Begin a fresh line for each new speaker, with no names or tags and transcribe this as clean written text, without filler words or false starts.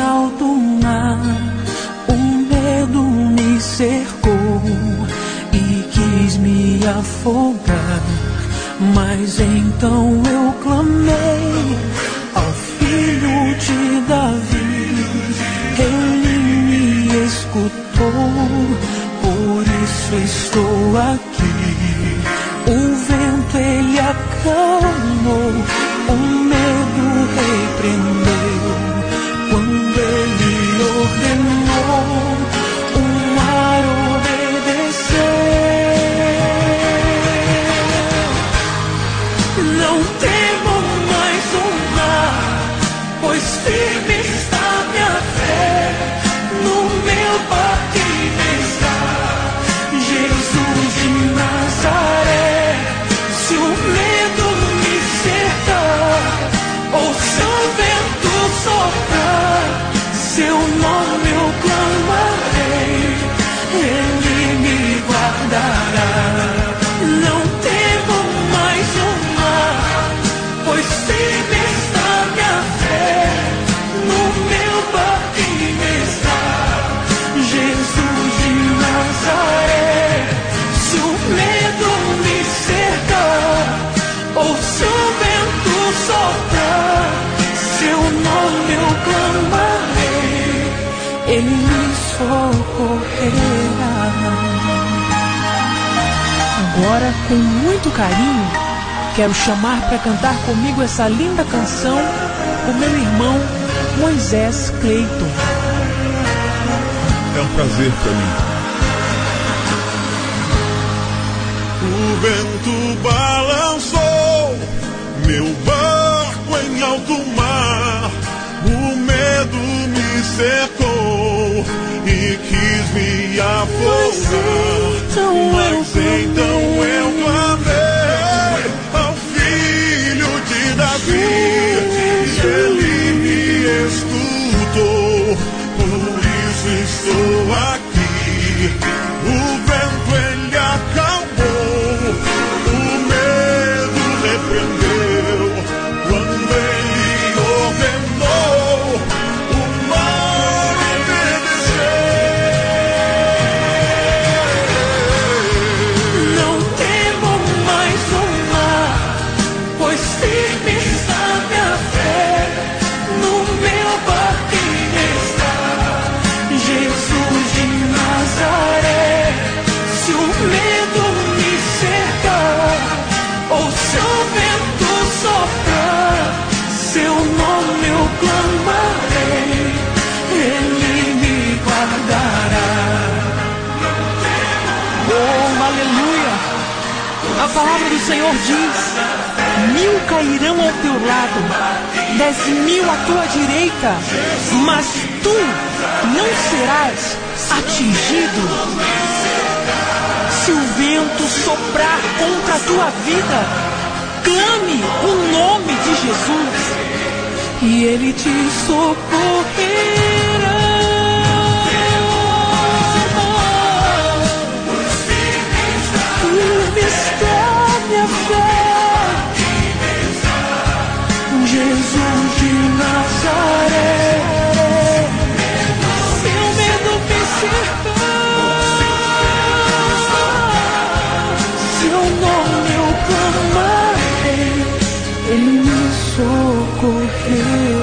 alto mar, o medo me cercou e quis me afogar. Mas então eu clamei ao Filho de Davi, ele me escutou, por isso estou aqui. O vento ele acalmou, o medo repreendeu, quando ele ordenou, o mar obedeceu. Não temo mais o mar, pois firme está minha fé, no meu batismo está Jesus de Nazaré. Se o medo me cercar, ou se o vento soprar, seu nome eu clamarei, ele me guardará. Não temo mais o mar, pois firme está minha fé, no meu batismo está Jesus de Nazaré. Se o medo me cercar, ou se o vento soprar, seu nome eu clamarei, ele me socorrerá. Agora, com muito carinho, quero chamar para cantar comigo essa linda canção o meu irmão Moisés Cleiton.
É um prazer para mim. O vento balançou meu barco em alto mar, o medo me cercou e quis me afogar. Mas então eu clamei ao Filho de Davi, e ele me escutou, por isso estou aqui. O vento ele acalmou, o medo repreendeu, quando ele ordenou, o mar obedeceu.
Não temo mais o mar, pois firme está minha fé, no meu batismo está Jesus de Nazaré. Se o medo me cercar, ou se o vento soprar, seu nome eu clamarei, ele me guardará. Oh, aleluia! A palavra do Senhor diz: 1000 cairão ao teu lado, 10.000 à tua direita, mas tu não serás atingido. Se o vento soprar contra a tua vida, clame o nome de Jesus e ele te socorrerá. Firme está minha fé, Jesus de Nazaré. Seu medo me cercar, seu nome eu clamarei, ele me socorrerá.